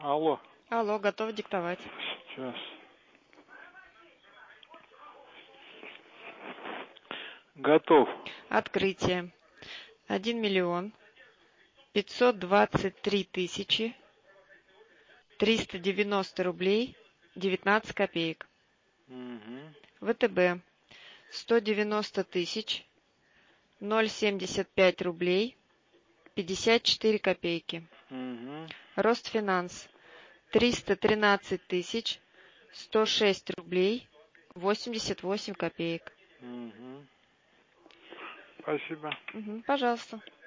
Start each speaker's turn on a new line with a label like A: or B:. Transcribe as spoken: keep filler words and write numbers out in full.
A: Алло.
B: Алло, готов диктовать.
A: Сейчас. Готов.
B: Открытие. Один миллион пятьсот двадцать три тысячи триста девяносто рублей девятнадцать копеек.
A: Угу.
B: ВТБ. Сто девяносто тысяч ноль семьдесят пять рублей пятьдесят четыре копейки.
A: Угу.
B: Ростфинанс. Триста тринадцать тысяч сто шесть рублей восемьдесят восемь копеек.
A: Угу. Спасибо.
B: Угу, пожалуйста.